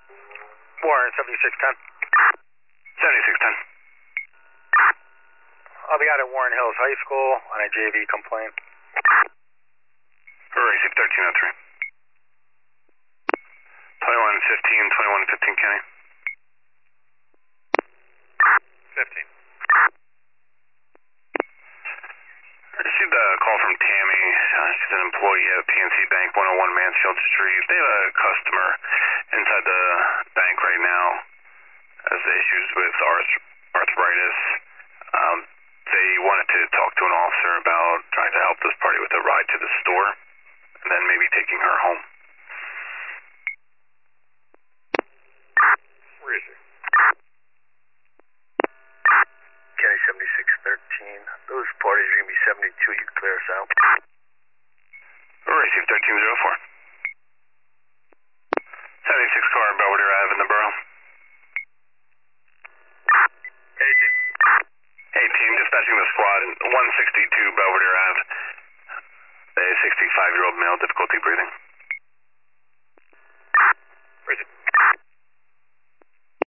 Warren, 7610. 7610. The guy at Warren Hills High School on a JV complaint. Receive 1303. 2115, 2115 Kenny. 15. I received a call from Tammy. She's an employee at PNC Bank, 101 Mansfield Street. They have a customer inside the bank right now has issues with arthritis. They wanted to talk to an officer about trying to help this party with a ride to the store and then maybe taking her home. Where is he? Kenny, 7613. Those parties are going to be 72. You can clear us out. Receive 1304. 76 car, Belvedere Ave in the borough. Hey team, dispatching the squad, 162 Belvedere Ave. A 65-year-old male, difficulty breathing.